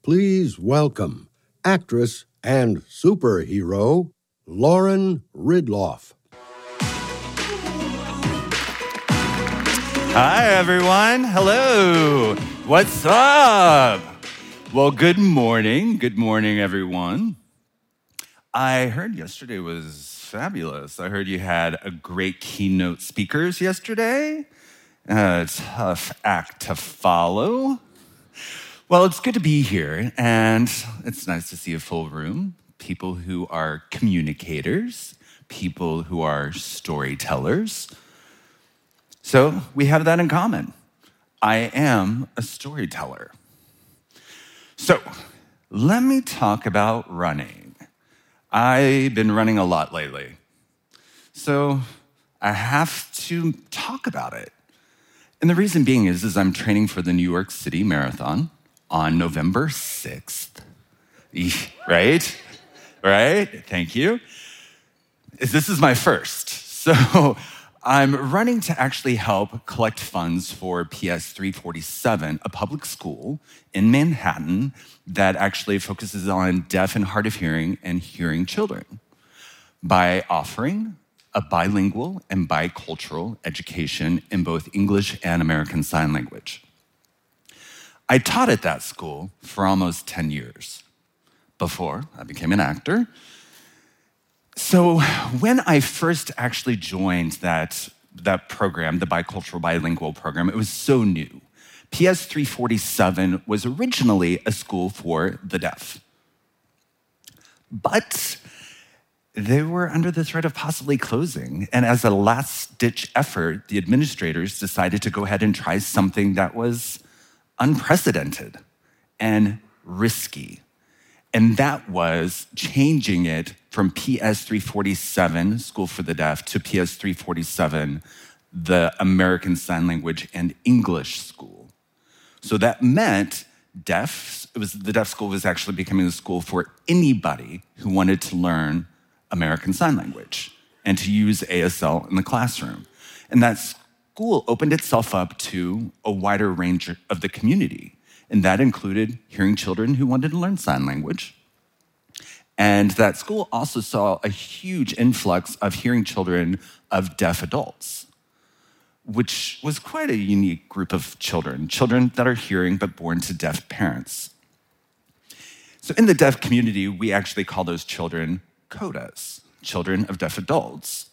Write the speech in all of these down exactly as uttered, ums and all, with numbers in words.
Please welcome actress and superhero, Lauren Ridloff. Hi, everyone. Hello. What's up? Well, good morning. Good morning, everyone. I heard yesterday was fabulous. I heard you had a great keynote speakers yesterday. A tough act to follow. Well, it's good to be here, and it's nice to see a full room. People who are communicators, people who are storytellers. So we have that in common. I am a storyteller. So let me talk about running. I've been running a lot lately. So I have to talk about it. And the reason being is, is I'm training for the New York City Marathon on November sixth. Right? Right? Thank you. This is my first. So I'm running to actually help collect funds for P S three forty-seven, a public school in Manhattan that actually focuses on deaf and hard of hearing and hearing children by offering a bilingual and bicultural education in both English and American Sign Language. I taught at that school for almost ten years before I became an actor. So when I first actually joined that, that program, the bicultural bilingual program, it was so new. P S three forty-seven was originally a school for the deaf. But they were under the threat of possibly closing. And as a last-ditch effort, the administrators decided to go ahead and try something that was unprecedented and risky. And that was changing it from P S three forty-seven, School for the Deaf, to P S three forty-seven, the American Sign Language and English School. So that meant deaf, it was, the deaf school was actually becoming a school for anybody who wanted to learn American Sign Language and to use A S L in the classroom. And that school opened itself up to a wider range of the community. And that included hearing children who wanted to learn sign language. And that school also saw a huge influx of hearing children of deaf adults, which was quite a unique group of children, children that are hearing but born to deaf parents. So in the deaf community, we actually call those children CODAs, children of deaf adults.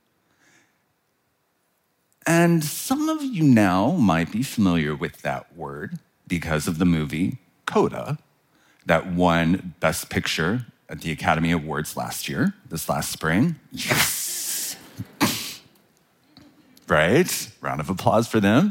And some of you now might be familiar with that word because of the movie CODA that won Best Picture at the Academy Awards last year, this last spring. Yes! Right? Round of applause for them.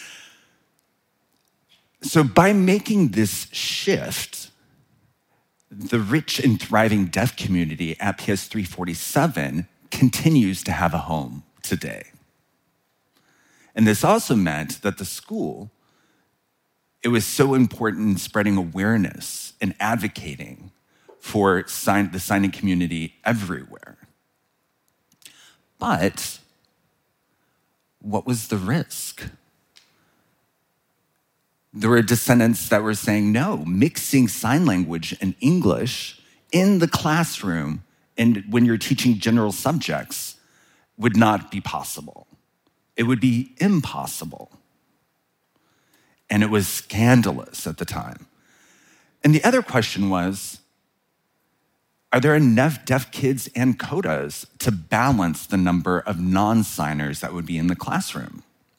So by making this shift, the rich and thriving deaf community at P S three forty-seven continues to have a home today. And this also meant that the school, it was so important in spreading awareness and advocating for sign, the signing community everywhere. But what was the risk? There were descendants that were saying, no, mixing sign language and English in the classroom and when you're teaching general subjects would not be possible. It would be impossible. And it was scandalous at the time. And the other question was, are there enough deaf kids and CODAs to balance the number of non-signers that would be in the classroom?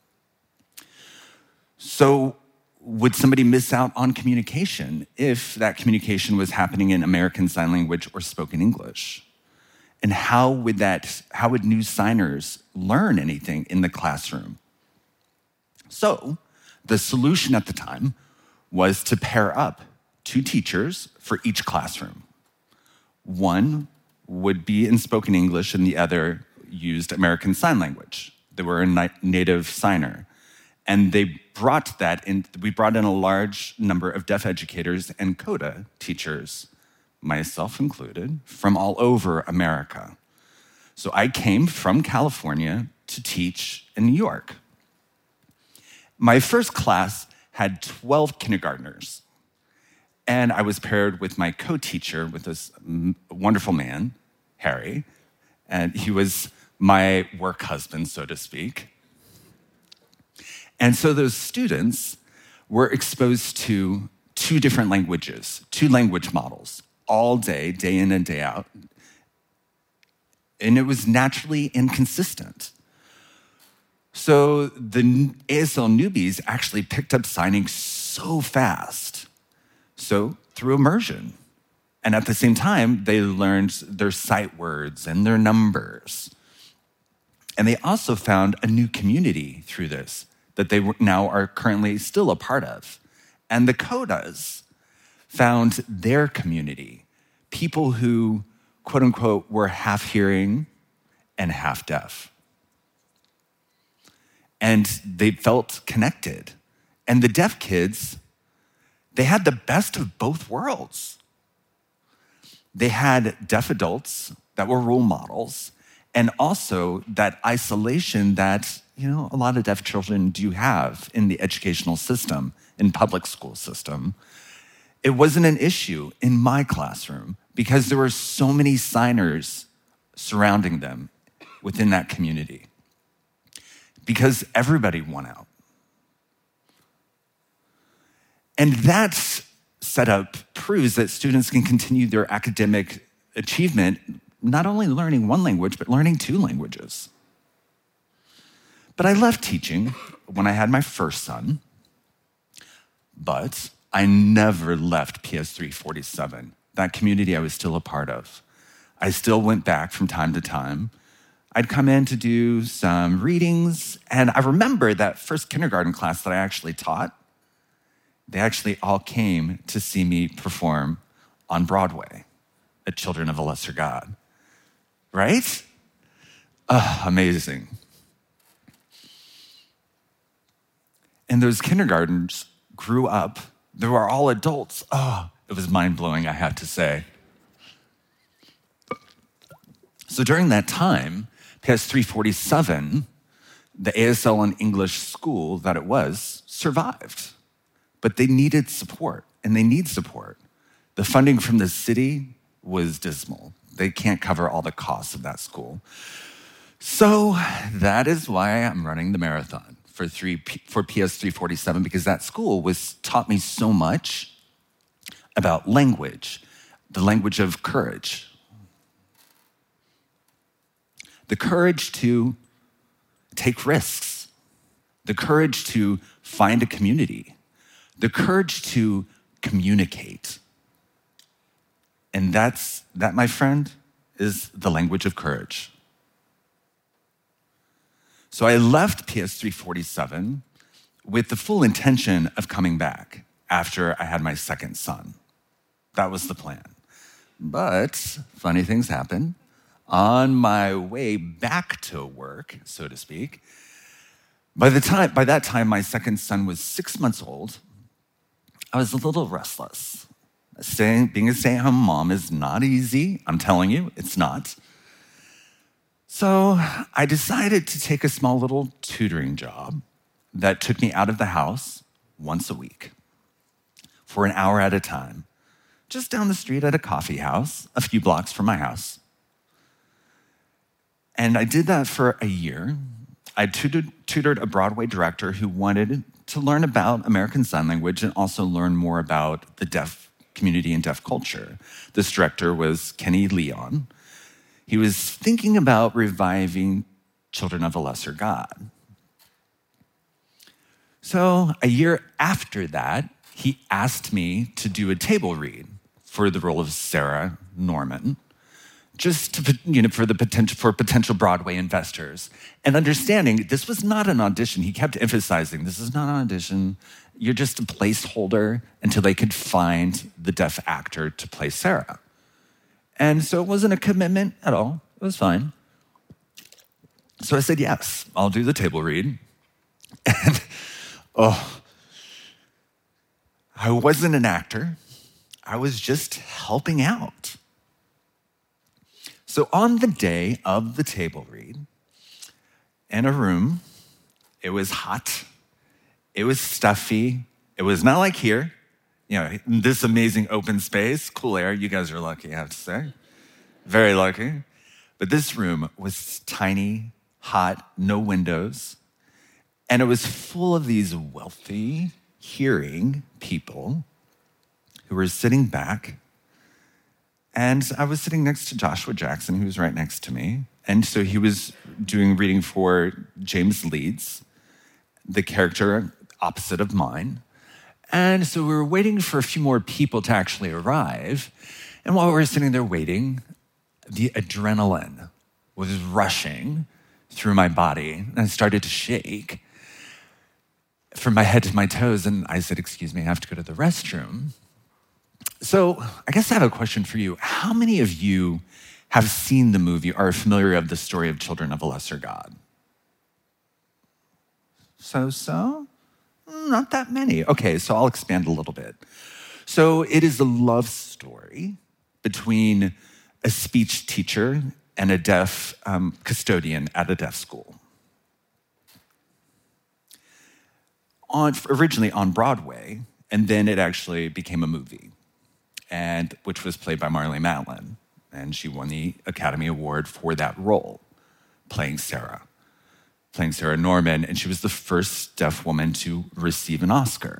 So would somebody miss out on communication if that communication was happening in American Sign Language or spoken English? And how would that, how would new signers learn anything in the classroom? So the solution at the time was to pair up two teachers for each classroom. One would be in spoken English and the other used American Sign Language. They were a native signer. And they brought that in, we brought in a large number of deaf educators and CODA teachers, myself included, from all over America. So I came from California to teach in New York. My first class had twelve kindergartners. And I was paired with my co-teacher, with this wonderful man, Harry, and he was my work husband, so to speak. And so those students were exposed to two different languages, two language models, all day, day in and day out. And it was naturally inconsistent. So the A S L newbies actually picked up signing so fast. So through immersion. And at the same time, they learned their sight words and their numbers. And they also found a new community through this that they now are currently still a part of. And the CODAs found their community, people who, quote unquote, were half hearing and half deaf. And they felt connected. And the deaf kids, they had the best of both worlds. They had deaf adults that were role models, and also that isolation that, you know, a lot of deaf children do have in the educational system, in public school system. It wasn't an issue in my classroom because there were so many signers surrounding them within that community, because everybody won out. And that setup proves that students can continue their academic achievement, not only learning one language, but learning two languages. But I left teaching when I had my first son, but I never left P S three forty-seven, that community I was still a part of. I still went back from time to time. I'd come in to do some readings, and I remember that first kindergarten class that I actually taught, they actually all came to see me perform on Broadway at Children of a Lesser God. Right? Oh, amazing. And those kindergartners grew up. They were all adults. Oh, it was mind-blowing, I have to say. So during that time, P S three forty-seven, the A S L and English school that it was, survived. But they needed support, and they need support. The funding from the city was dismal. They can't cover all the costs of that school. So that is why I'm running the marathon for, three, for P S three forty-seven, because that school was taught me so much about language, the language of courage. The courage to take risks, the courage to find a community, the courage to communicate. And that's, that, my friend, is the language of courage. So I left P S three forty-seven with the full intention of coming back after I had my second son. That was the plan. But funny things happen. On my way back to work, so to speak, by the time, by that time, my second son was six months old. I was a little restless. Staying, being a stay-at-home mom is not easy. I'm telling you, it's not. So I decided to take a small little tutoring job that took me out of the house once a week for an hour at a time, just down the street at a coffee house, a few blocks from my house. And I did that for a year. I tutored, tutored a Broadway director who wanted to learn about American Sign Language and also learn more about the deaf community and deaf culture. This director was Kenny Leon. He was thinking about reviving Children of a Lesser God. So a year after that, he asked me to do a table read for the role of Sarah Norman, just to, you know, for the potential for potential Broadway investors. And understanding this was not an audition. He kept emphasizing, this is not an audition. You're just a placeholder until they could find the deaf actor to play Sarah. And so it wasn't a commitment at all. It was fine. So I said, yes, I'll do the table read. And oh, I wasn't an actor. I was just helping out. So on the day of the table read, in a room, it was hot, it was stuffy, it was not like here, You know, this amazing open space, cool air. You guys are lucky, I have to say. Very lucky. But this room was tiny, hot, no windows. And it was full of these wealthy, hearing people who were sitting back. And I was sitting next to Joshua Jackson, who was right next to me. And so he was doing reading for James Leeds, the character opposite of mine. And so we were waiting for a few more people to actually arrive. And while we were sitting there waiting, the adrenaline was rushing through my body. And I started to shake from my head to my toes. And I said, excuse me, I have to go to the restroom. So I guess I have a question for you. How many of you have seen the movie or are familiar of the story of Children of a Lesser God? So-so? Not that many. Okay, so I'll expand a little bit. So it is a love story between a speech teacher and a deaf um, custodian at a deaf school. On, originally on Broadway, and then it actually became a movie, and which was played by Marlee Matlin, and she won the Academy Award for that role, playing Sarah, playing Sarah Norman, and she was the first deaf woman to receive an Oscar.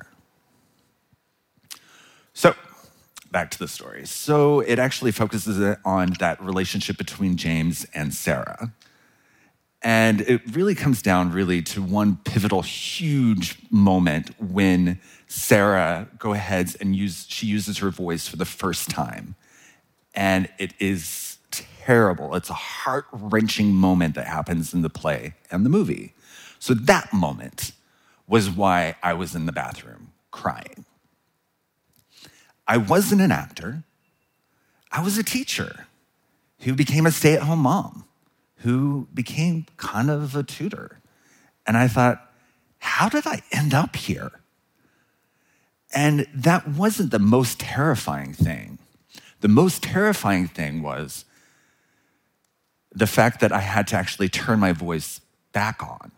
So, back to the story. So it actually focuses on that relationship between James and Sarah. And it really comes down really to one pivotal, huge moment when Sarah go ahead and use, she uses her voice for the first time. And it is terrible. It's a heart-wrenching moment that happens in the play and the movie. So that moment was why I was in the bathroom crying. I wasn't an actor. I was a teacher who became a stay-at-home mom, who became kind of a tutor. And I thought, how did I end up here? And that wasn't the most terrifying thing. The most terrifying thing was the fact that I had to actually turn my voice back on.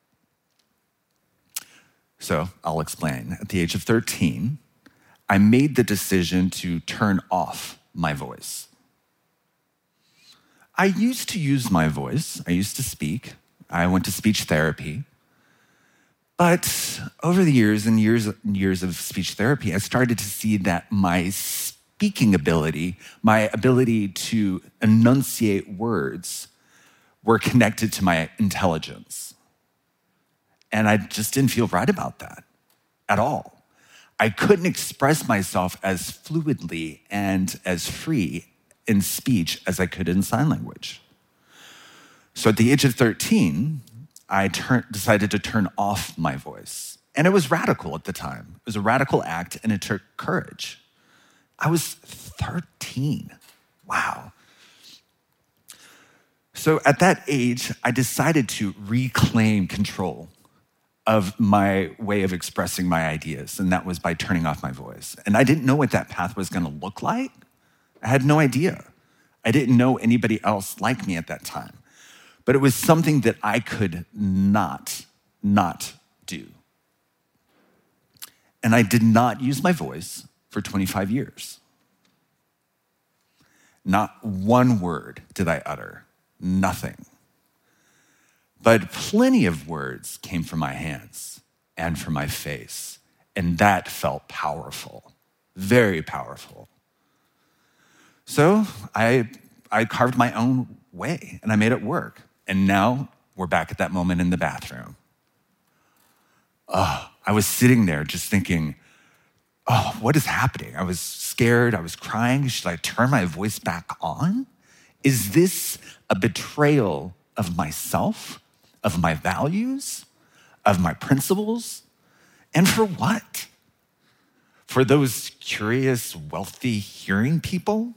So I'll explain. At the age of thirteen, I made the decision to turn off my voice. I used to use my voice. I used to speak. I went to speech therapy. But over the years and years and years of speech therapy, I started to see that my speaking ability, my ability to enunciate words, were connected to my intelligence. And I just didn't feel right about that at all. I couldn't express myself as fluidly and as free in speech as I could in sign language. So at the age of thirteen, I turn, decided to turn off my voice. And it was radical at the time. It was a radical act, and it took courage. I was thirteen. Wow. So at that age, I decided to reclaim control of my way of expressing my ideas, and that was by turning off my voice. And I didn't know what that path was gonna look like. I had no idea. I didn't know anybody else like me at that time. But it was something that I could not, not do. And I did not use my voice for twenty-five years. Not one word did I utter, nothing. But plenty of words came from my hands and from my face, and that felt powerful, very powerful. So I, I carved my own way, and I made it work. And now we're back at that moment in the bathroom. Oh, I was sitting there just thinking, oh, what is happening? I was scared, I was crying. Should I turn my voice back on? Is this a betrayal of myself? Of my values, of my principles, and for what? For those curious, wealthy hearing people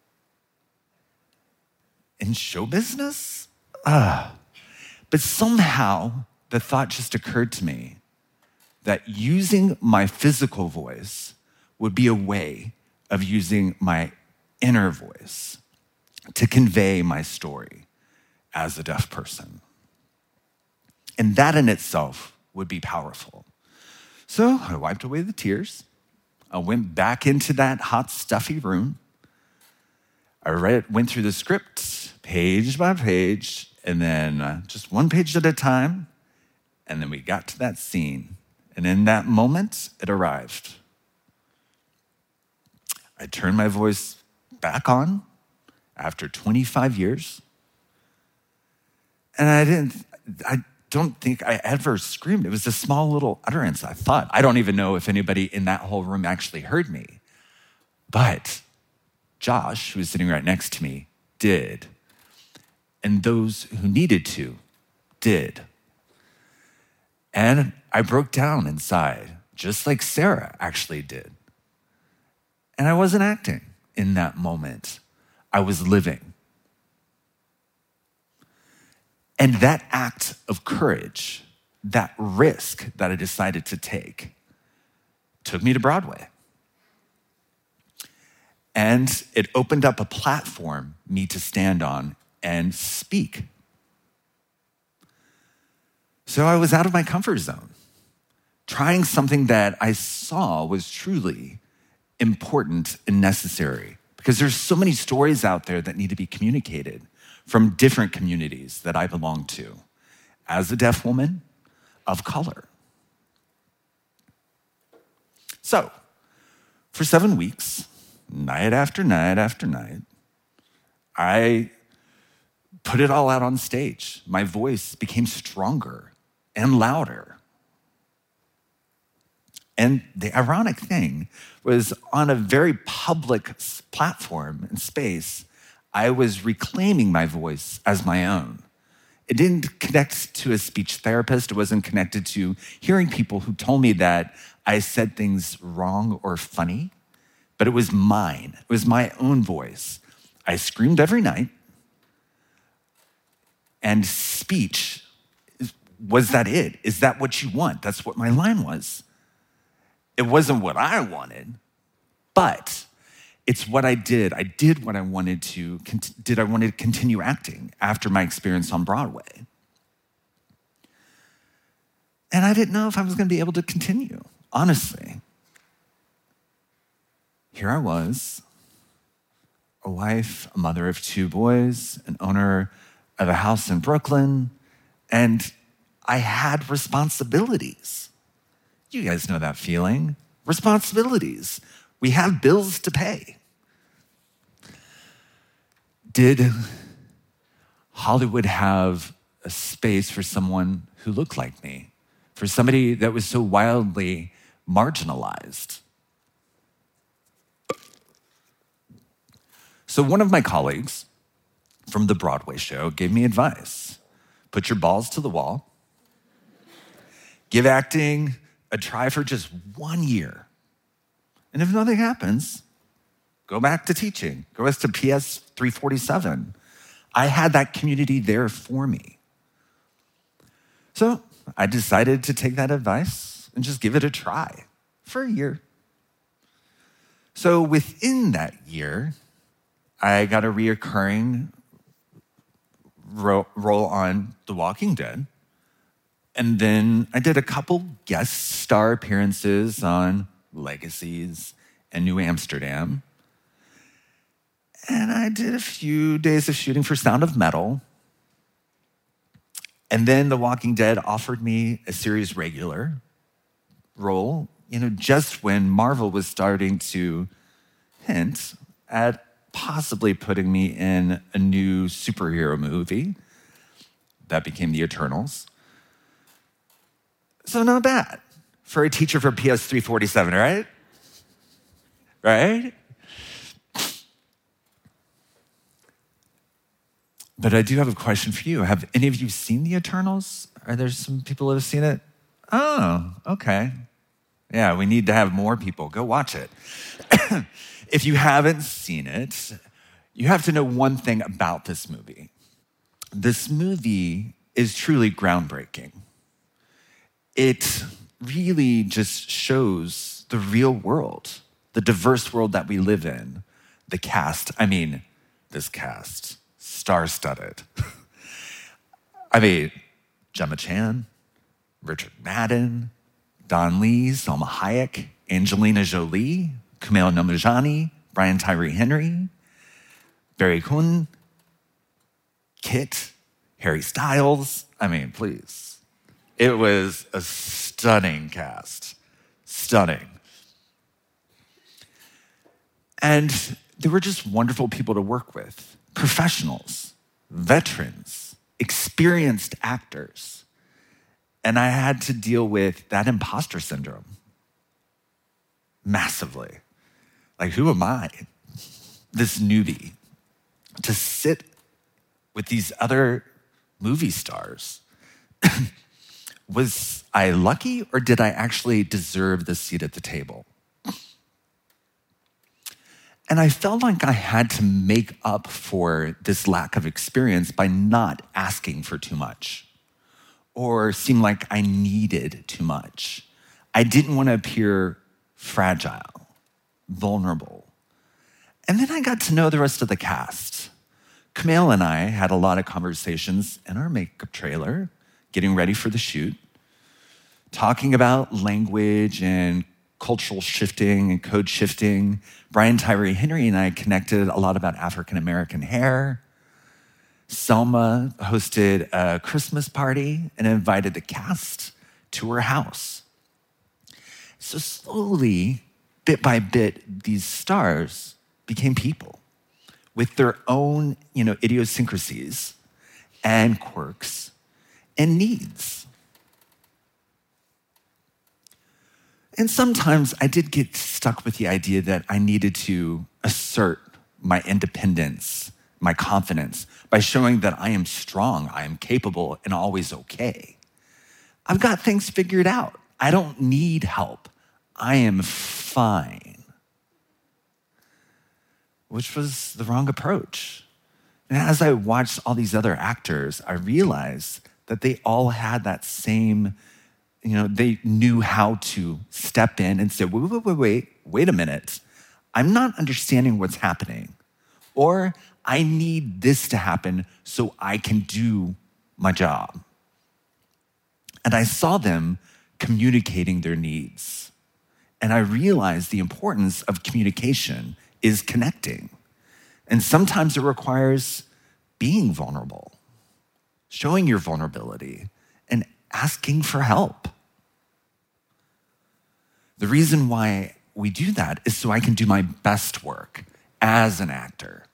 in show business? Ah. But somehow the thought just occurred to me that using my physical voice would be a way of using my inner voice to convey my story as a deaf person. And that in itself would be powerful. So I wiped away the tears. I went back into that hot, stuffy room. I read, went through the script page by page, and then uh, just one page at a time. And then we got to that scene. And in that moment, it arrived. I turned my voice back on after twenty-five years. And I didn't, I don't think I ever screamed. It was a small little utterance, I thought. I don't even know if anybody in that whole room actually heard me. But Josh, who was sitting right next to me, did. And those who needed to did. And I broke down inside, just like Sarah actually did. And I wasn't acting in that moment. I was living. And that act of courage, that risk that I decided to take, took me to Broadway. And it opened up a platform for me to stand on and speak. So I was out of my comfort zone, trying something that I saw was truly important and necessary, because there's so many stories out there that need to be communicated from different communities that I belong to as a deaf woman of color. So for seven weeks, night after night after night, I put it all out on stage. My voice became stronger and louder. And the ironic thing was, on a very public platform and space, I was reclaiming my voice as my own. It didn't connect to a speech therapist. It wasn't connected to hearing people who told me that I said things wrong or funny, but it was mine. It was my own voice. I screamed every night, and speech, was that it? Is that what you want? That's what my line was. It wasn't what I wanted, but it's what I did. I did what I wanted to, did I want to continue acting after my experience on Broadway. And I didn't know if I was going to be able to continue, honestly. Here I was, a wife, a mother of two boys, an owner of a house in Brooklyn, and I had responsibilities. You guys know that feeling. Responsibilities. We have bills to pay. Did Hollywood have a space for someone who looked like me? For somebody that was so wildly marginalized? So one of my colleagues from the Broadway show gave me advice. Put your balls to the wall. Give acting a try for just one year. And if nothing happens, go back to teaching. Go to P S three forty-seven. I had that community there for me. So I decided to take that advice and just give it a try for a year. So within that year, I got a reoccurring ro- role on The Walking Dead. And then I did a couple guest star appearances on Legacies and New Amsterdam. And I did a few days of shooting for Sound of Metal. And then The Walking Dead offered me a series regular role, you know, just when Marvel was starting to hint at possibly putting me in a new superhero movie that became The Eternals. So not bad for a teacher for P S three forty-seven, right? Right? But I do have a question for you. Have any of you seen The Eternals? Are there some people who have seen it? Oh, okay. Yeah, we need to have more people. Go watch it. If you haven't seen it, you have to know one thing about this movie. This movie is truly groundbreaking. It really just shows the real world, the diverse world that we live in. The cast, I mean, this cast, star-studded. I mean, Gemma Chan, Richard Madden, Don Lee, Salma Hayek, Angelina Jolie, Kumail Nanjiani, Brian Tyree Henry, Barry Keoghan, Kit, Harry Styles. I mean, please. It was a stunning cast. Stunning. And they were just wonderful people to work with. Professionals, veterans, experienced actors. And I had to deal with that imposter syndrome massively. Like, who am I, this newbie, to sit with these other movie stars? Was I lucky, or did I actually deserve the seat at the table? And I felt like I had to make up for this lack of experience by not asking for too much or seem like I needed too much. I didn't want to appear fragile, vulnerable. And then I got to know the rest of the cast. Kumail and I had a lot of conversations in our makeup trailer, getting ready for the shoot, talking about language and cultural shifting and code shifting. Brian Tyree Henry and I connected a lot about African-American hair. Selma hosted a Christmas party and invited the cast to her house. So slowly, bit by bit, these stars became people with their own, you know, idiosyncrasies and quirks and needs. And sometimes I did get stuck with the idea that I needed to assert my independence, my confidence, by showing that I am strong, I am capable, and always okay. I've got things figured out. I don't need help. I am fine. Which was the wrong approach. And as I watched all these other actors, I realized that they all had that same, you know, they knew how to step in and say, wait, wait, wait, wait, wait a minute. I'm not understanding what's happening. Or I need this to happen so I can do my job. And I saw them communicating their needs. And I realized the importance of communication is connecting. And sometimes it requires being vulnerable, showing your vulnerability, and asking for help. The reason why we do that is so I can do my best work as an actor.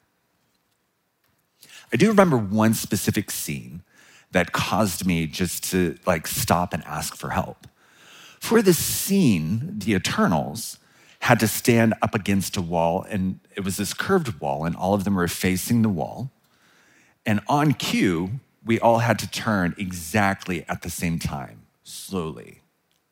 I do remember one specific scene that caused me just to like stop and ask for help. For this scene, the Eternals had to stand up against a wall, and it was this curved wall, and all of them were facing the wall. And on cue, we all had to turn exactly at the same time, slowly.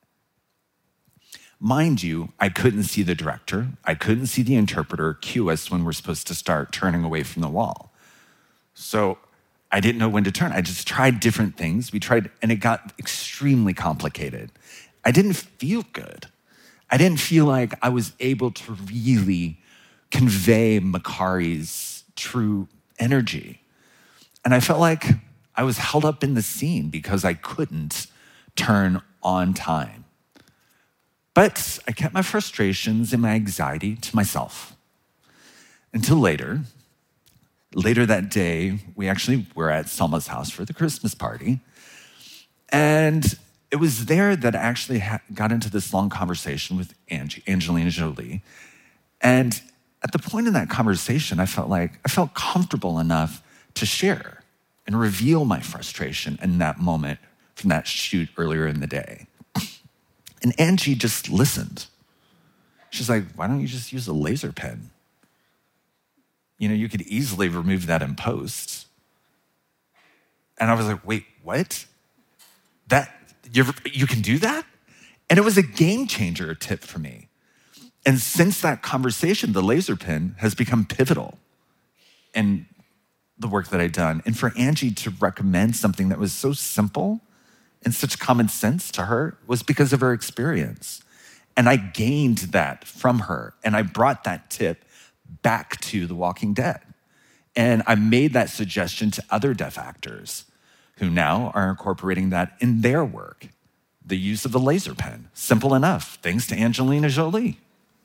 Mind you, I couldn't see the director. I couldn't see the interpreter cue us when we're supposed to start turning away from the wall. So I didn't know when to turn. I just tried different things. We tried, and it got extremely complicated. I didn't feel good. I didn't feel like I was able to really convey Makkari's true energy. And I felt like I was held up in the scene because I couldn't turn on time. But I kept my frustrations and my anxiety to myself until later. Later that day, we actually were at Selma's house for the Christmas party. And it was there that I actually ha- got into this long conversation with Angie, Angelina Jolie. And at the point in that conversation, I felt like I felt comfortable enough to share and reveal my frustration in that moment from that shoot earlier in the day. And Angie just listened. She's like, why don't you just use a laser pen? You know, you could easily remove that in post. And I was like, wait, what? That, you you can do that? And it was a game changer tip for me. And since that conversation, the laser pen has become pivotal in the work that I've done. And for Angie to recommend something that was so simple and such common sense to her was because of her experience. And I gained that from her. And I brought that tip back to The Walking Dead. And I made that suggestion to other deaf actors who now are incorporating that in their work. the use of the laser pen. Simple enough, thanks to Angelina Jolie.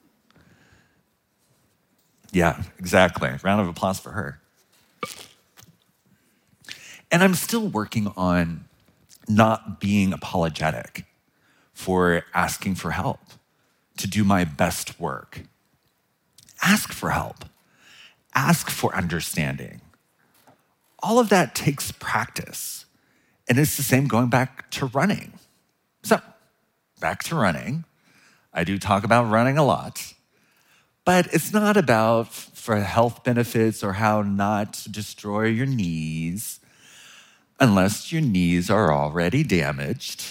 Yeah, exactly. Round of applause for her. And I'm still working on not being apologetic for asking for help, to do my best work. Ask for help. Ask for understanding. All of that takes practice. And it's the same going back to running. So, back to running. I do talk about running a lot, but it's not about for health benefits or how not to destroy your knees unless your knees are already damaged.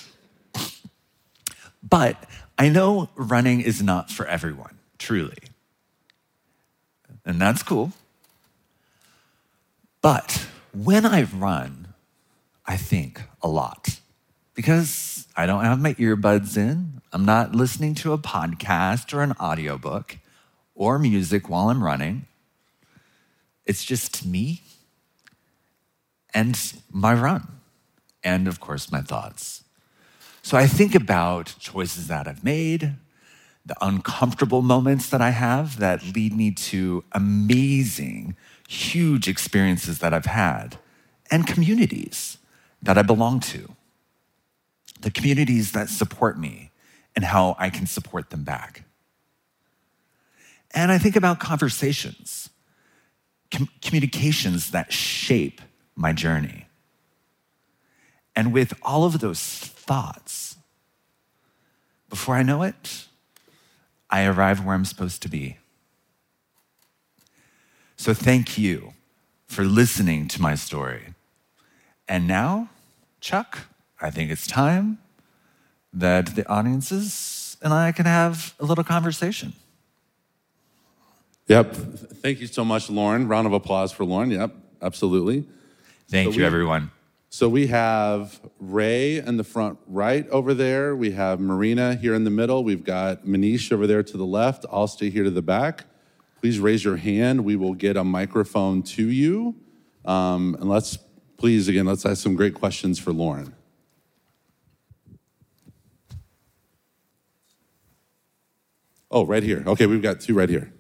But I know running is not for everyone, truly. And that's cool. But when I run, I think a lot because I don't have my earbuds in. I'm not listening to a podcast or an audiobook or music while I'm running. It's just me and my run, and of course, my thoughts. So I think about choices that I've made, the uncomfortable moments that I have that lead me to amazing, huge experiences that I've had, and communities that I belong to, the communities that support me and how I can support them back. And I think about conversations, com- communications that shape my journey. And with all of those thoughts, before I know it, I arrive where I'm supposed to be. So thank you for listening to my story. And now, Chuck, I think it's time that the audiences and I can have a little conversation. Yep. Thank you so much, Lauren. Round of applause for Lauren. Yep, absolutely. Thank so you, we, everyone. So we have Ray in the front right over there. We have Marina here in the middle. We've got Manish over there to the left. I'll stay here to the back. Please raise your hand. We will get a microphone to you. Um, and let's, please, again, let's ask some great questions for Lauren. Oh, right here. Okay, we've got two right here.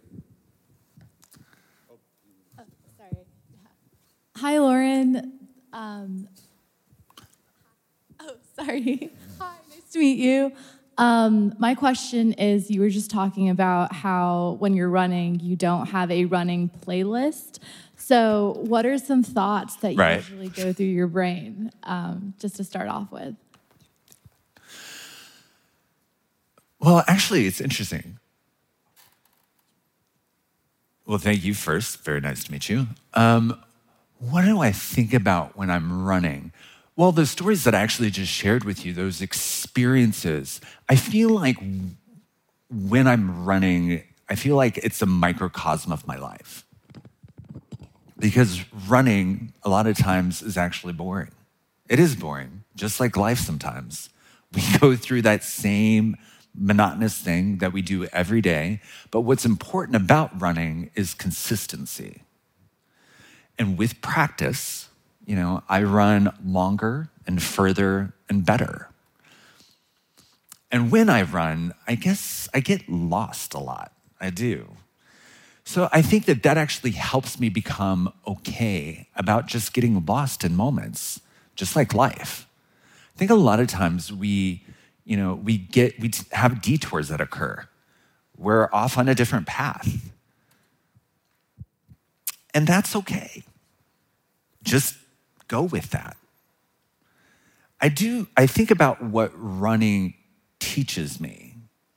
Oh, sorry. Hi, Lauren. Um, oh, sorry. Hi, nice to meet you. Um, my question is, you were just talking about how when you're running, you don't have a running playlist. So what are some thoughts that Right. usually go through your brain, um, just to start off with? Well, actually, it's interesting. Well, thank you first. Very nice to meet you. Um, what do I think about when I'm running? Well, the stories that I actually just shared with you, those experiences, I feel like when I'm running, I feel like it's a microcosm of my life. Because running, a lot of times, is actually boring. It is boring, just like life sometimes. We go through that same monotonous thing that we do every day. But what's important about running is consistency. And with practice, you know, I run longer and further and better. And when I run, I guess I get lost a lot. I do. So I think that that actually helps me become okay about just getting lost in moments, just like life. I think a lot of times we, you know, we get, we have detours that occur. We're off on a different path. And that's okay. Just go with that. I do, I think about what running teaches me.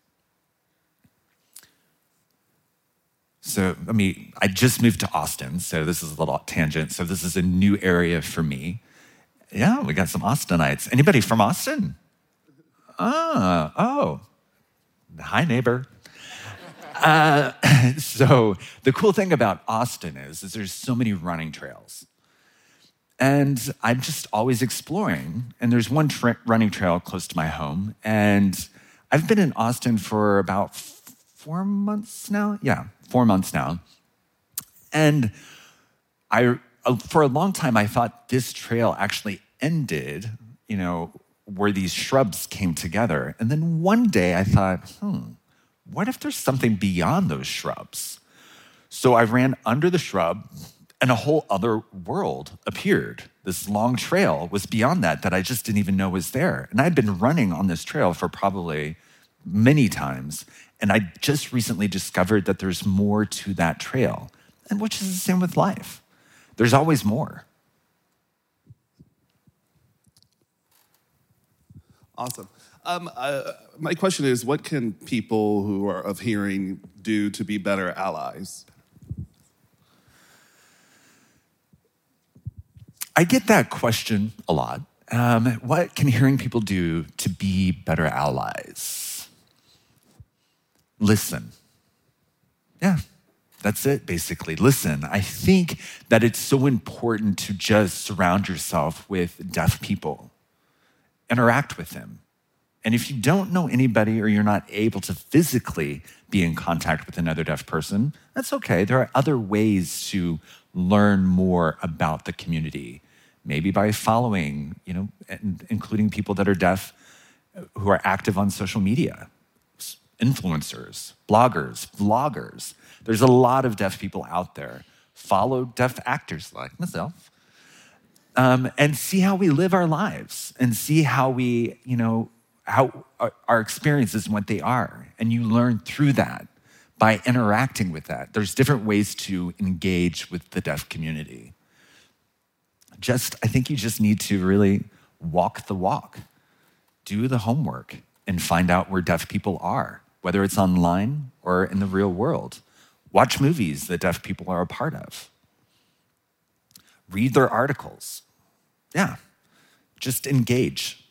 So, I mean, I just moved to Austin, so this is a little tangent. So this is a new area for me. Yeah, we got some Austinites. Anybody from Austin? Ah, oh, hi, neighbor. Uh, so the cool thing about Austin is, is there's so many running trails. And I'm just always exploring. And there's one tra- running trail close to my home. And I've been in Austin for about f- four months now. Yeah, four months now. And I, for a long time, I thought this trail actually ended, you know, where these shrubs came together. And then one day I thought, hmm, what if there's something beyond those shrubs? So I ran under the shrub and a whole other world appeared. This long trail was beyond that that I just didn't even know was there. And I'd been running on this trail for probably many times. And I just recently discovered that there's more to that trail, and which is the same with life. There's always more. Awesome. Um, uh, my question is, what can people who are of hearing do to be better allies? I get that question a lot. Um, what can hearing people do to be better allies? Listen. Yeah, that's it, basically. Listen. I think that it's so important to just surround yourself with deaf people. Interact with them. And if you don't know anybody or you're not able to physically be in contact with another deaf person, that's okay. There are other ways to learn more about the community. Maybe by following, you know, including people that are deaf who are active on social media, influencers, bloggers, vloggers. There's a lot of deaf people out there. Follow deaf actors like myself, um, and see how we live our lives, and see how we, you know, how our, our experiences and what they are. And you learn through that by interacting with that. There's different ways to engage with the deaf community. Just, I think you just need to really walk the walk, do the homework, and find out where deaf people are, whether it's online or in the real world. Watch movies that deaf people are a part of. Read their articles. Yeah, just engage.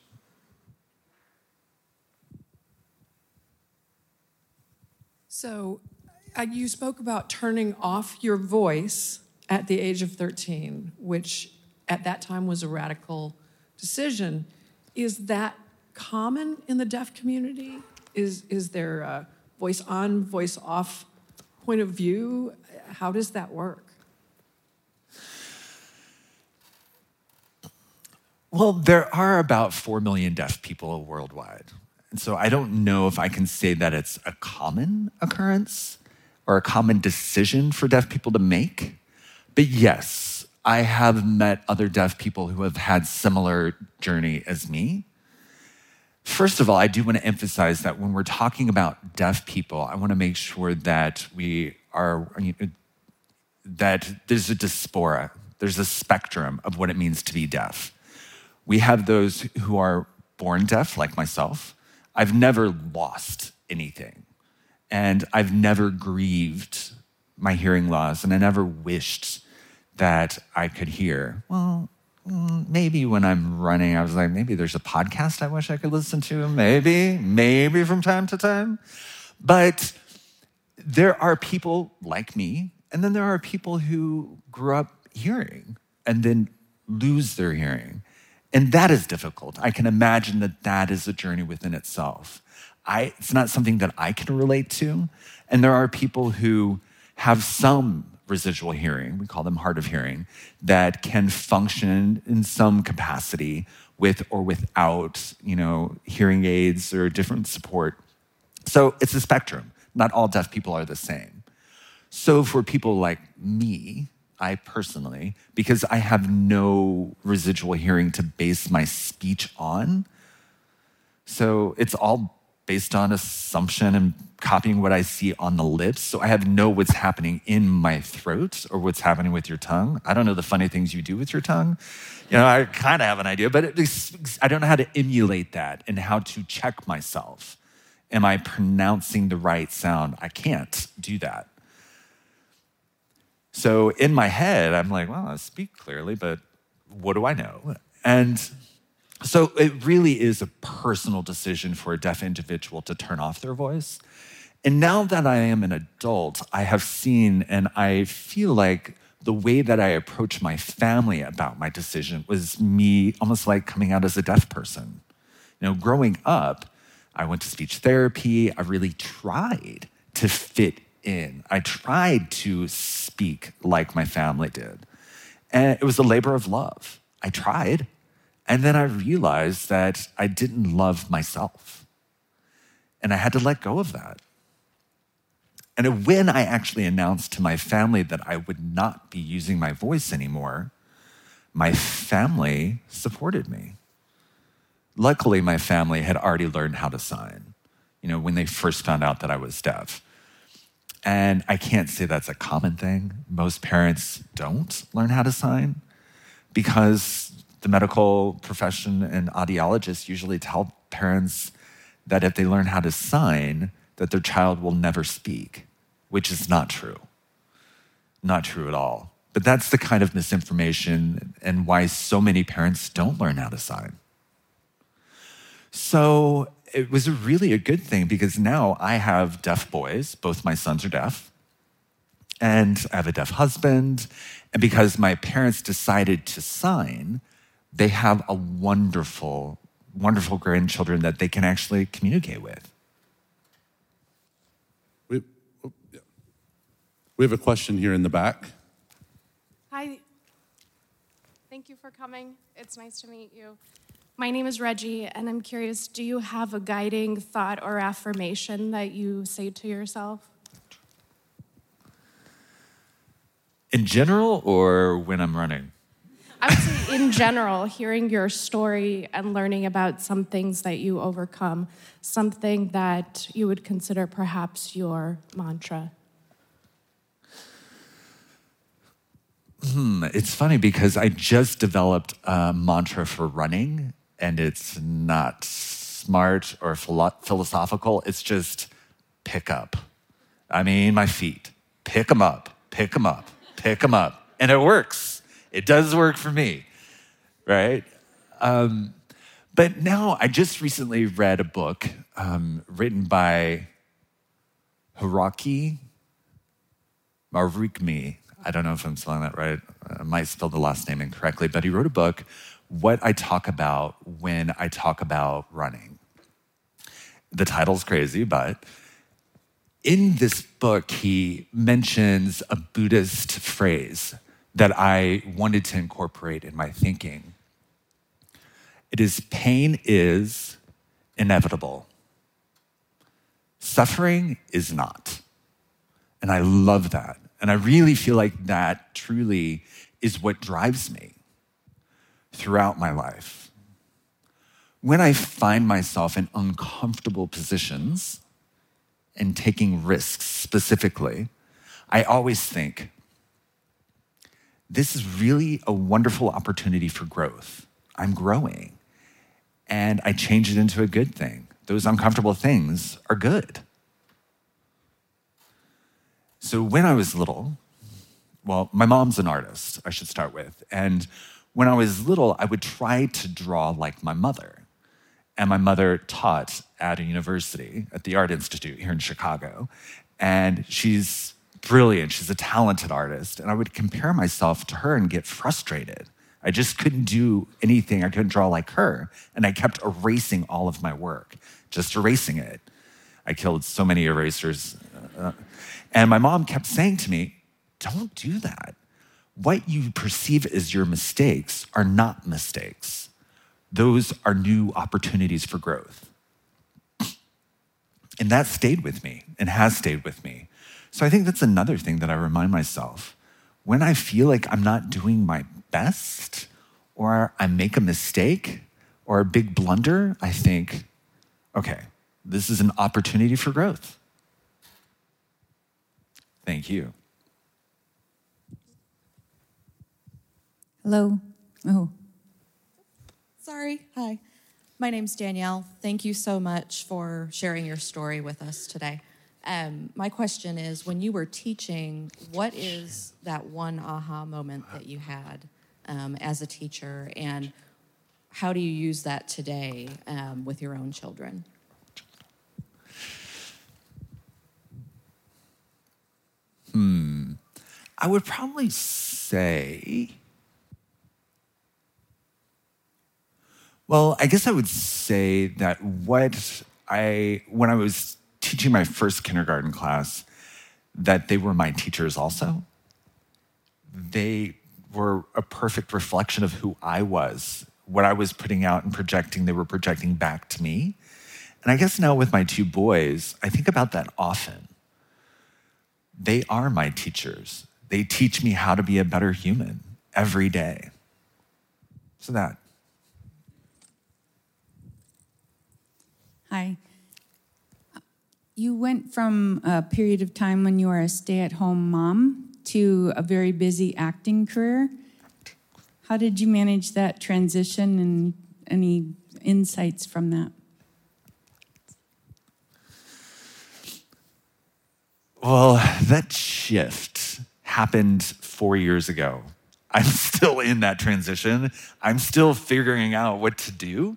So uh, you spoke about turning off your voice at the age of thirteen, which at that time was a radical decision. Is that common in the deaf community? Is, is there a voice on, voice off point of view? How does that work? Well, there are about four million deaf people worldwide. And so I don't know if I can say that it's a common occurrence or a common decision for deaf people to make. But yes, I have met other deaf people who have had similar journey as me. First of all, I do want to emphasize that when we're talking about deaf people, I want to make sure that we are, that there's a diaspora, there's a spectrum of what it means to be deaf. We have those who are born deaf, like myself. I've never lost anything, and I've never grieved my hearing loss, and I never wished that I could hear. Well, maybe when I'm running, I was like, maybe there's a podcast I wish I could listen to. Maybe, maybe from time to time. But there are people like me, and then there are people who grew up hearing and then lose their hearing. And that is difficult. I can imagine that that is a journey within itself. I, it's not something that I can relate to. And there are people who have some residual hearing, we call them hard of hearing, that can function in some capacity with or without, you know, hearing aids or different support. So it's a spectrum. Not all deaf people are the same. So for people like me, I personally, because I have no residual hearing to base my speech on, so it's all based on assumption and copying what I see on the lips. So I have no what's happening in my throat or what's happening with your tongue. I don't know the funny things you do with your tongue. You know, I kind of have an idea, but it, I don't know how to emulate that and how to check myself. Am I pronouncing the right sound? I can't do that. So in my head, I'm like, well, I speak clearly, but what do I know? And so it really is a personal decision for a deaf individual to turn off their voice. And now that I am an adult, I have seen and I feel like the way that I approach my family about my decision was me almost like coming out as a deaf person. You know, growing up, I went to speech therapy. I really tried to fit in. I tried to speak like my family did. And it was a labor of love. I tried. And then I realized that I didn't love myself. And I had to let go of that. And when I actually announced to my family that I would not be using my voice anymore, my family supported me. Luckily, my family had already learned how to sign, you know, when they first found out that I was deaf. And I can't say that's a common thing. Most parents don't learn how to sign because the medical profession and audiologists usually tell parents that if they learn how to sign, that their child will never speak, which is not true. Not true at all. But that's the kind of misinformation and why so many parents don't learn how to sign. So it was really a good thing because now I have deaf boys. Both my sons are deaf. And I have a deaf husband. And because my parents decided to sign, they have a wonderful, wonderful grandchildren that they can actually communicate with. We, we have a question here in the back. Hi. Thank you for coming. It's nice to meet you. My name is Reggie, and I'm curious, do you have a guiding thought or affirmation that you say to yourself? In general or when I'm running? I would say in general, hearing your story and learning about some things that you overcome, something that you would consider perhaps your mantra. Hmm, it's funny because I just developed a mantra for running, and it's not smart or philo- philosophical. It's just pick up. I mean, my feet. Pick them up, pick them up, pick them up. And it works. It does work for me, right? Um, but now I just recently read a book um, written by Haruki Murakami. I don't know if I'm spelling that right. I might spell the last name incorrectly, but he wrote a book, What I Talk About When I Talk About Running. The title's crazy, but in this book, he mentions a Buddhist phrase that I wanted to incorporate in my thinking. It is, pain is inevitable. Suffering is not. And I love that. And I really feel like that truly is what drives me throughout my life. When I find myself in uncomfortable positions and taking risks specifically, I always think, this is really a wonderful opportunity for growth. I'm growing. And I change it into a good thing. Those uncomfortable things are good. So when I was little, well, my mom's an artist, I should start with. And when I was little, I would try to draw like my mother. And my mother taught at a university, at the Art Institute here in Chicago. And she's brilliant. She's a talented artist. And I would compare myself to her and get frustrated. I just couldn't do anything. I couldn't draw like her. And I kept erasing all of my work, just erasing it. I killed so many erasers. Uh, and my mom kept saying to me, don't do that. What you perceive as your mistakes are not mistakes. Those are new opportunities for growth. And that stayed with me and has stayed with me. So I think that's another thing that I remind myself. When I feel like I'm not doing my best, or I make a mistake, or a big blunder, I think, okay, this is an opportunity for growth. Thank you. Hello. Oh. Sorry. Hi. My name's Danielle. Thank you so much for sharing your story with us today. Um, my question is, when you were teaching, what is that one aha moment that you had um, as a teacher, and how do you use that today um, with your own children? Hmm. I would probably say, well, I guess I would say that what I, when I was teaching my first kindergarten class, that they were my teachers also. They were a perfect reflection of who I was what I was putting out and projecting, they were projecting back to me. And I guess now with my two boys, I think about that often. They are my teachers. They teach me how to be a better human every day. So that. Hi. You went from a period of time when you were a stay-at-home mom to a very busy acting career. How did you manage that transition, and any insights from that? Well, that shift happened four years ago. I'm still in that transition. I'm still figuring out what to do.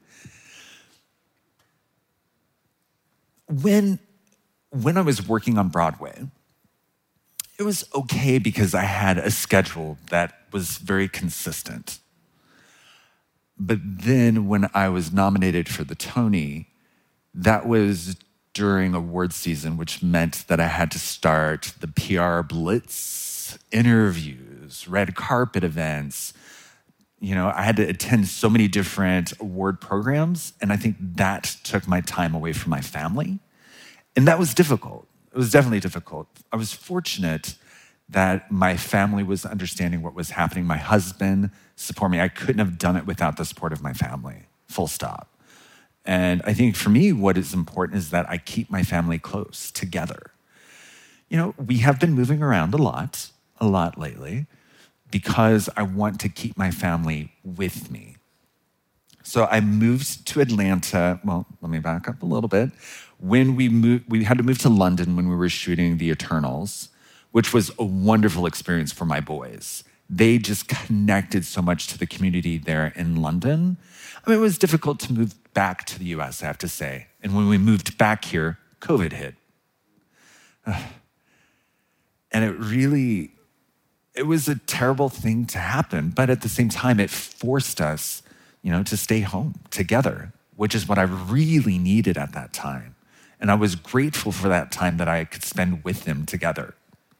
When, when I was working on Broadway, it was okay because I had a schedule that was very consistent. But then when I was nominated for the Tony, that was during award season, which meant that I had to start the P R blitz, interviews, red carpet events. You know, I had to attend so many different award programs, and I think that took my time away from my family. And that was difficult. It was definitely difficult. I was fortunate that my family was understanding what was happening. My husband supported me. I couldn't have done it without the support of my family, full stop. And I think for me, what is important is that I keep my family close together. You know, we have been moving around a lot, a lot lately, because I want to keep my family with me. So I moved to Atlanta. Well, let me back up a little bit. When we moved, we had to move to London when we were shooting The Eternals, which was a wonderful experience for my boys. They just connected so much to the community there in London. I mean, it was difficult to move back to the U S, I have to say. And when we moved back here, COVID hit. And it really, it was a terrible thing to happen. But at the same time, it forced us, you know, to stay home together, which is what I really needed at that time. And I was grateful for that time that I could spend with them together.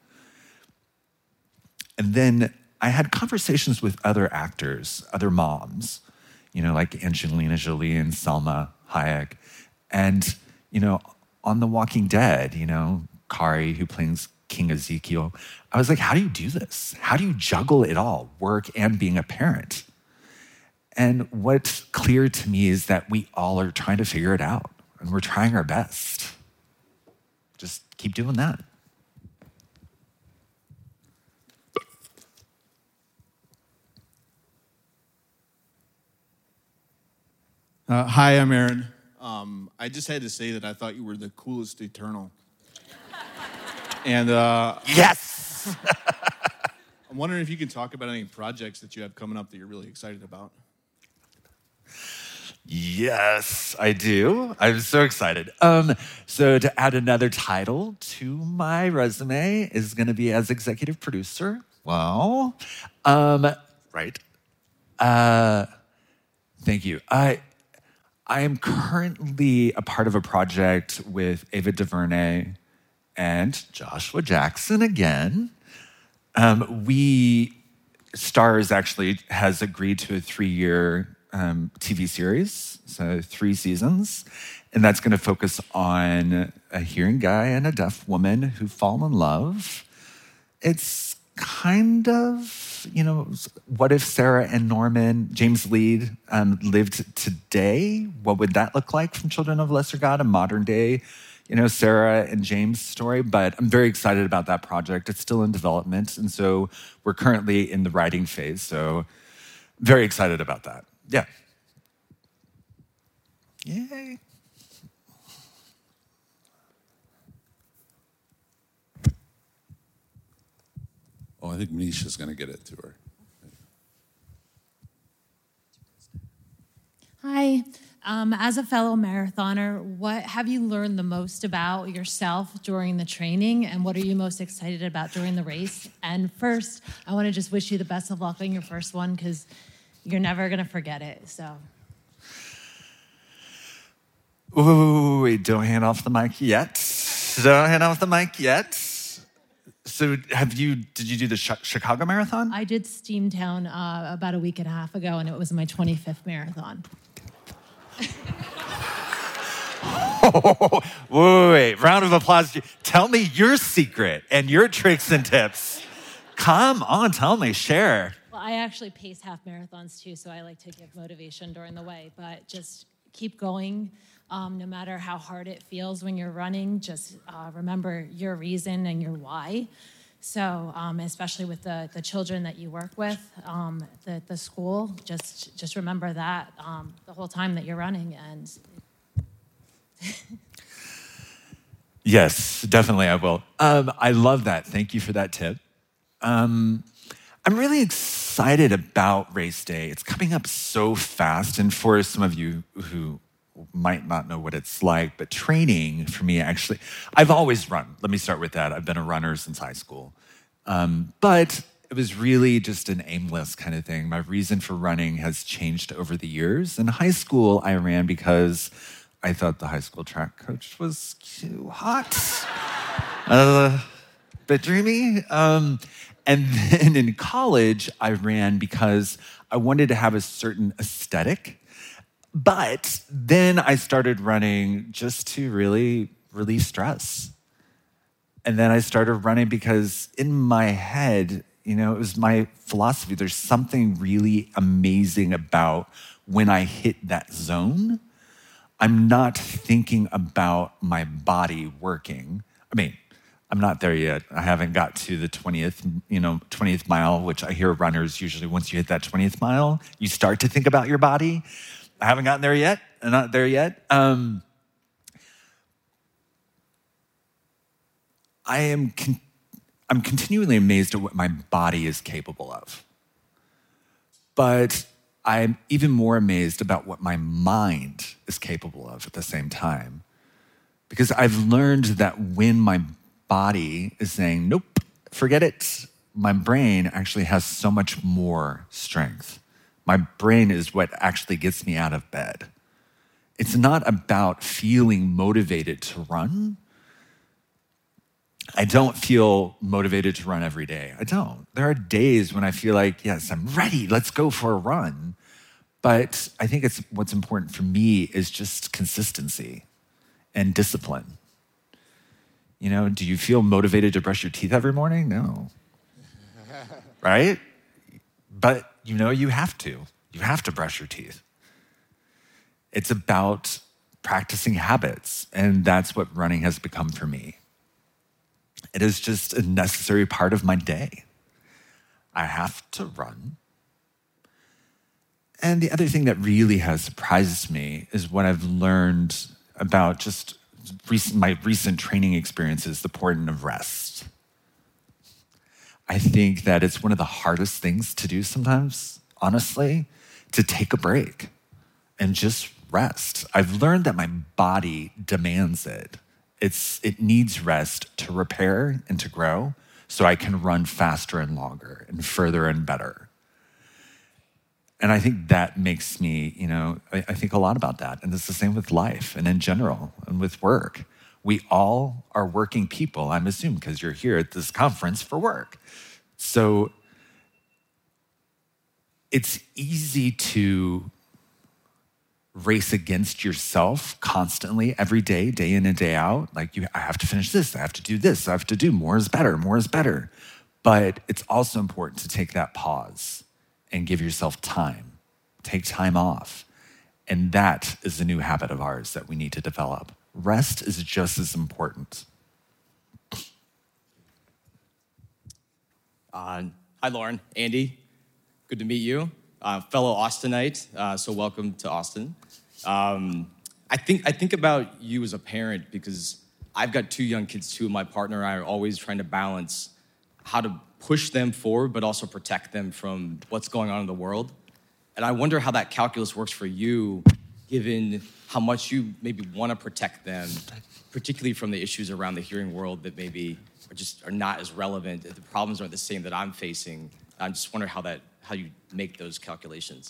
And then I had conversations with other actors, other moms, you know, like Angelina Jolie and Salma Hayek. And, you know, on The Walking Dead, you know, Kari, who plays King Ezekiel, I was like, how do you do this? How do you juggle it all, work and being a parent? And what's clear to me is that we all are trying to figure it out, and we're trying our best. Just keep doing that. Uh, hi, I'm Aaron. Um, I just had to say that I thought you were the coolest Eternal. And uh, yes! I'm wondering if you can talk about any projects that you have coming up that you're really excited about. Yes, I do. I'm so excited. Um, so to add another title to my resume is going to be as executive producer. Wow. Um, right. Uh, thank you. I I am currently a part of a project with Ava DuVernay and Joshua Jackson again. Um, we, Starz actually has agreed to a three-year um, T V series, so three seasons, and that's going to focus on a hearing guy and a deaf woman who fall in love. It's kind of, you know, what if Sarah and Norman, James Lead, um, lived today? What would that look like from Children of Lesser God, a modern day, you know, Sarah and James story? But I'm very excited about that project. It's still in development, and so we're currently in the writing phase, so very excited about that. Yeah. Yay. Oh, I think Manisha's going to get it to her. Hi. Um, as a fellow marathoner, what have you learned the most about yourself during the training, and what are you most excited about during the race? And first, I want to just wish you the best of luck on your first one, because you're never going to forget it, so. Wait, wait, wait, wait, don't hand off the mic yet. Don't hand off the mic yet. So have you, did you do the Ch- Chicago Marathon? I did Steamtown uh, about a week and a half ago, and it was my twenty-fifth marathon. Oh, wait, wait, wait, round of applause. Tell me your secret and your tricks and tips. Come on, tell me, share. Well, I actually pace half marathons too, so I like to give motivation during the way, but just keep going. Um, no matter how hard it feels when you're running, just uh, remember your reason and your why. So um, especially with the, the children that you work with, um, the, the school, just just remember that um, the whole time that you're running. And Yes, definitely I will. Um, I love that. Thank you for that tip. Um, I'm really excited about race day. It's coming up so fast. And for some of you who might not know what it's like, but training for me actually, I've always run. Let me start with that. I've been a runner since high school. Um, but it was really just an aimless kind of thing. My reason for running has changed over the years. In high school, I ran because I thought the high school track coach was too hot, a bit dreamy. Um, and then in college, I ran because I wanted to have a certain aesthetic. But then I started running just to really release stress. And then I started running because in my head, you know, it was my philosophy. There's something really amazing about when I hit that zone. I'm not thinking about my body working. I mean, I'm not there yet. I haven't got to the twentieth, you know, twentieth mile, which I hear runners usually, once you hit that twentieth mile, you start to think about your body. I haven't gotten there yet. I'm not there yet. Um, I am con- I'm continually amazed at what my body is capable of. But I'm even more amazed about what my mind is capable of at the same time. Because I've learned that when my body is saying, nope, forget it, my brain actually has so much more strength. My brain is what actually gets me out of bed. It's not about feeling motivated to run. I don't feel motivated to run every day. I don't. There are days when I feel like, yes, I'm ready. Let's go for a run. But I think it's what's important for me is just consistency and discipline. You know, do you feel motivated to brush your teeth every morning? No. Right? But you know, you have to. You have to brush your teeth. It's about practicing habits, and that's what running has become for me. It is just a necessary part of my day. I have to run. And the other thing that really has surprised me is what I've learned about just recent, my recent training experiences, the importance of rest. I think that it's one of the hardest things to do sometimes, honestly, to take a break and just rest. I've learned that my body demands it. It's, it needs rest to repair and to grow so I can run faster and longer and further and better. And I think that makes me, you know, I, I think a lot about that. And it's the same with life and in general and with work. We all are working people, I'm assuming, because you're here at this conference for work. So it's easy to race against yourself constantly, every day, day in and day out. Like, you, I have to finish this, I have to do this, I have to do more is better, more is better. But it's also important to take that pause and give yourself time. Take time off. And that is a new habit of ours that we need to develop. Rest is just as important. Uh, hi, Lauren. Andy, good to meet you. Uh, fellow Austinite, uh, so welcome to Austin. Um, I think I think about you as a parent because I've got two young kids too. My partner and I are always trying to balance how to push them forward, but also protect them from what's going on in the world. And I wonder how that calculus works for you, given how much you maybe want to protect them, particularly from the issues around the hearing world that maybe are just are not as relevant. The problems aren't the same that I'm facing. I just wonder how that how you make those calculations.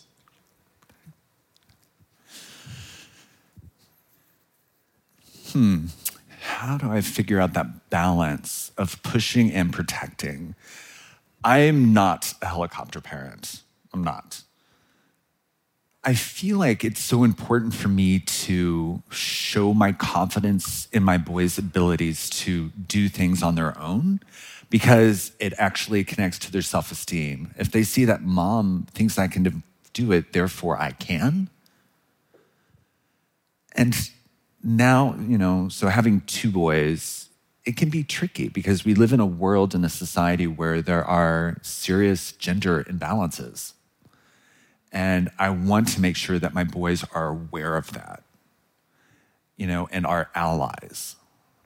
Hmm. how do I figure out that balance of pushing and protecting? I'm not a helicopter parent. I'm not. I feel like it's so important for me to show my confidence in my boys' abilities to do things on their own, because it actually connects to their self-esteem. If they see that mom thinks I can do it, therefore I can. And now, you know, so having two boys, it can be tricky because we live in a world and a society where there are serious gender imbalances. And I want to make sure that my boys are aware of that, you know, and are allies.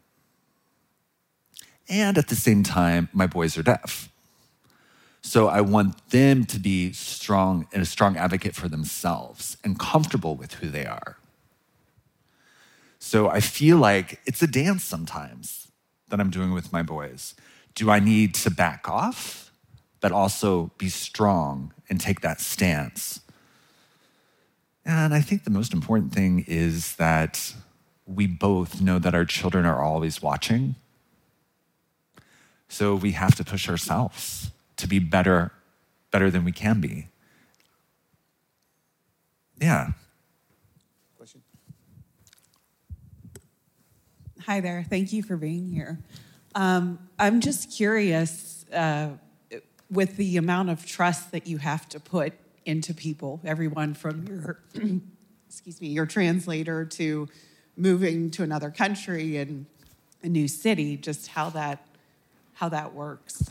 And at the same time, my boys are deaf. So I want them to be strong and a strong advocate for themselves and comfortable with who they are. So I feel like it's a dance sometimes that I'm doing with my boys. Do I need to back off, but also be strong and take that stance? And I think the most important thing is that we both know that our children are always watching. So we have to push ourselves to be better, better than we can be. Yeah. Question. Hi there. Thank you for being here. Um, I'm just curious, uh, with the amount of trust that you have to put into people, everyone from your, excuse me, your translator to moving to another country and a new city, just how that how that works.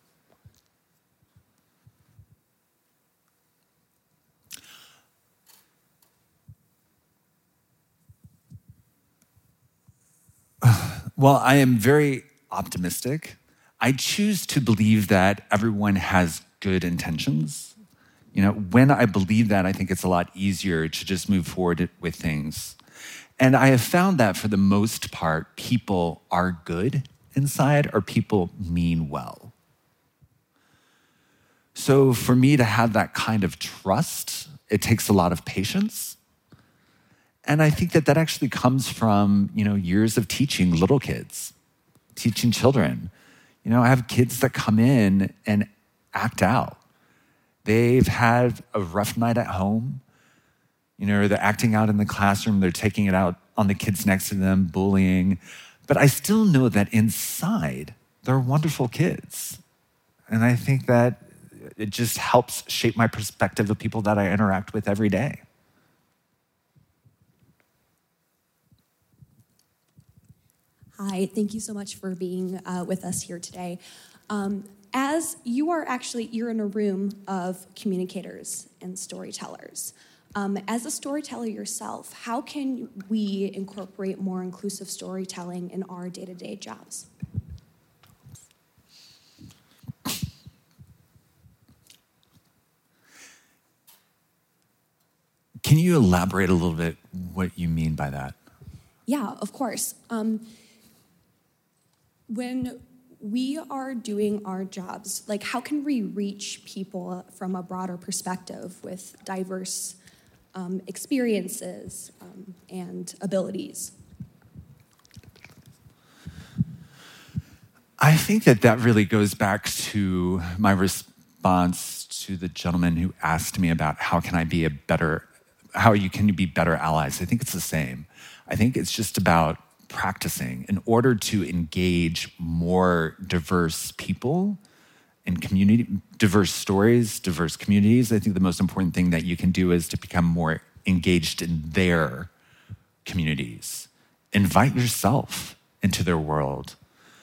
Well, I am very optimistic. I choose to believe that everyone has good intentions. You know, when I believe that, I think it's a lot easier to just move forward with things. And I have found that for the most part, people are good inside, or people mean well. So for me to have that kind of trust, it takes a lot of patience. And I think that that actually comes from, you know, years of teaching little kids, teaching children. You know, I have kids that come in and act out. They've had a rough night at home. You know, they're acting out in the classroom. They're taking it out on the kids next to them, bullying. But I still know that inside, they're wonderful kids. And I think that it just helps shape my perspective of people that I interact with every day. Hi, thank you so much for being uh, with us here today. Um, as you are actually, you're in a room of communicators and storytellers. Um, as a storyteller yourself, how can we incorporate more inclusive storytelling in our day-to-day jobs? Can you elaborate a little bit what you mean by that? Yeah, of course. Um, when we are doing our jobs, like how can we reach people from a broader perspective with diverse um, experiences um, and abilities? I think that that really goes back to my response to the gentleman who asked me about how can I be a better, how you can be better allies. I think it's the same. I think it's just about practicing in order to engage more diverse people and community, diverse stories, diverse communities. I think the most important thing that you can do is to become more engaged in their communities. Invite yourself into their world.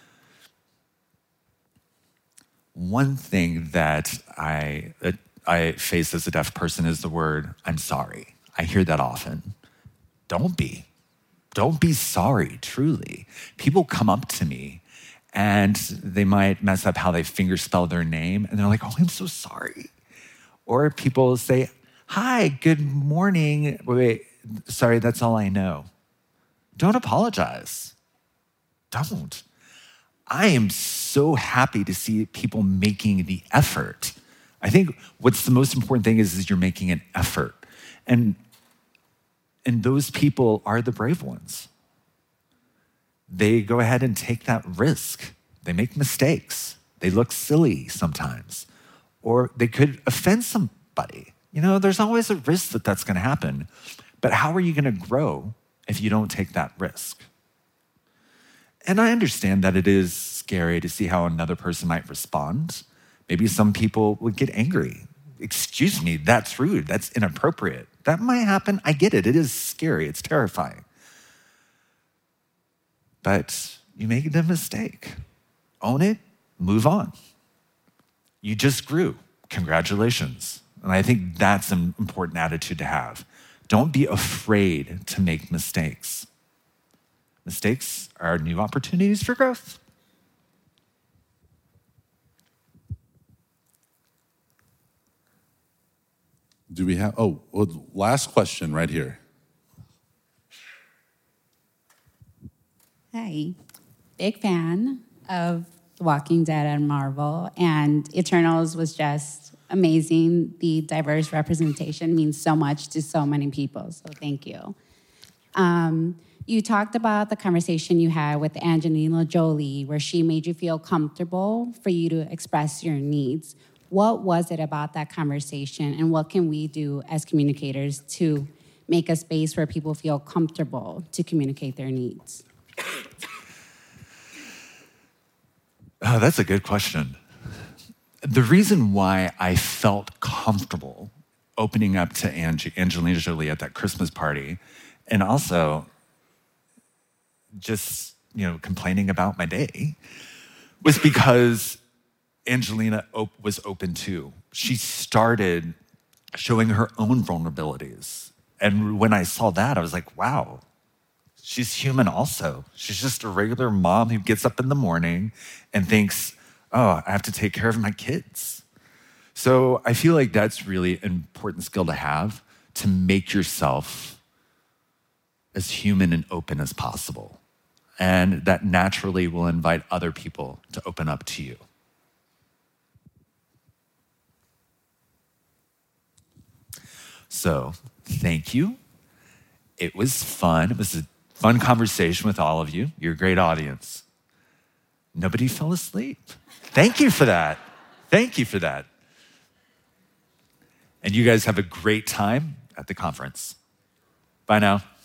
One thing that I, that I face as a deaf person is the word, I'm sorry. I hear that often. Don't be. Don't be sorry, truly. People come up to me and they might mess up how they fingerspell their name and they're like, oh, I'm so sorry. Or people say, hi, good morning. Wait, wait, sorry, that's all I know. Don't apologize. Don't. I am so happy to see people making the effort. I think what's the most important thing is, is you're making an effort. And And those people are the brave ones. they go ahead and take that risk. They make mistakes. They look silly sometimes, or they could offend somebody. You know, there's always a risk that that's going to happen. But how are you going to grow if you don't take that risk? And I understand that it is scary to see how another person might respond. Maybe some people would get angry. Excuse me, that's rude. That's inappropriate. That might happen. I get it. It is scary. It's terrifying. But you made a mistake. Own it, move on. You just grew. Congratulations. And I think that's an important attitude to have. Don't be afraid to make mistakes. Mistakes are new opportunities for growth. Do we have, oh, well, last question right here. Hi. Big fan of The Walking Dead and Marvel, and Eternals was just amazing. The diverse representation means so much to so many people, so thank you. Um, you talked about the conversation you had with Angelina Jolie, where she made you feel comfortable for you to express your needs. What was it about that conversation, and what can we do as communicators to make a space where people feel comfortable to communicate their needs? Oh, that's a good question. The reason why I felt comfortable opening up to Angie, Angelina Jolie at that Christmas party, and also just, you know, complaining about my day, was because Angelina op- was open too. She started showing her own vulnerabilities. And when I saw that, I was like, wow, she's human also. She's just a regular mom who gets up in the morning and thinks, oh, I have to take care of my kids. So I feel like that's really an important skill to have, to make yourself as human and open as possible. And that naturally will invite other people to open up to you. So thank you. It was fun. It was a fun conversation with all of you. You're a great audience. Nobody fell asleep. Thank you for that. Thank you for that. And you guys have a great time at the conference. Bye now.